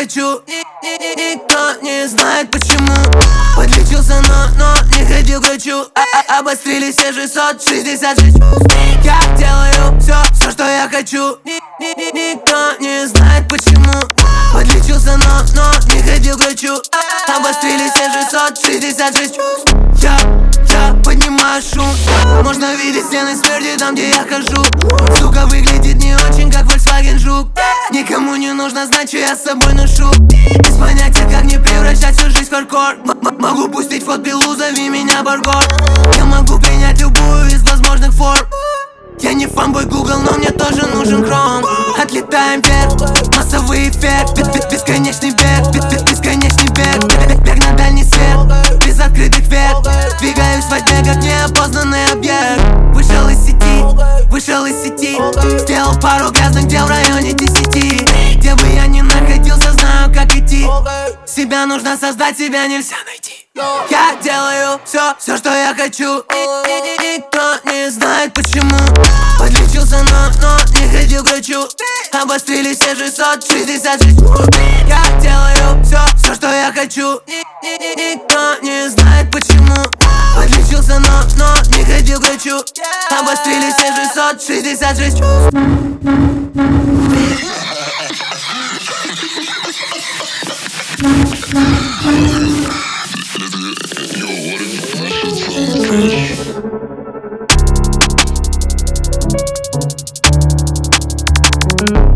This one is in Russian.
хочу. Никто не знает почему. Подлечился, но не ходил к врачу. Обострились все 666 чувств. Я делаю все, что я хочу. Никто не знает почему. Подлечился, но не ходил к врачу. Обострились все 666 чувств. Я поднимаю шум. Можно видеть стены смерти там, где я хожу. Сука выглядит не очень, как Volkswagen Жук. Никому не нужно знать, что я с собой ношу. Без понятия, как не превращать всю жизнь в хардкор. Могу пустить в ход пилу, зови меня Баргор. Я могу принять любую из возможных форм. Я не фанбой Google, но мне тоже нужен Chrome. Отлетаем вверх, массовый эффект. Бесконечный бег, бесконечный бег. Бег на дальний свет, без открытых век. Двигаюсь во тьме, как неопознанный объект. Вышел из сети, сделал пару грязных дел в районе 10. Где бы я ни находился, знаю, как идти. Себя нужно создать, себя нельзя найти. Я делаю все, что я хочу. Никто не знает почему. Подлечился, но не ходил к врачу. Обострились все 666. Я делаю все, что я хочу. Никто не знает почему. Подлечился, но не ходил к врачу. Обострились все 666 чувств. Fresh.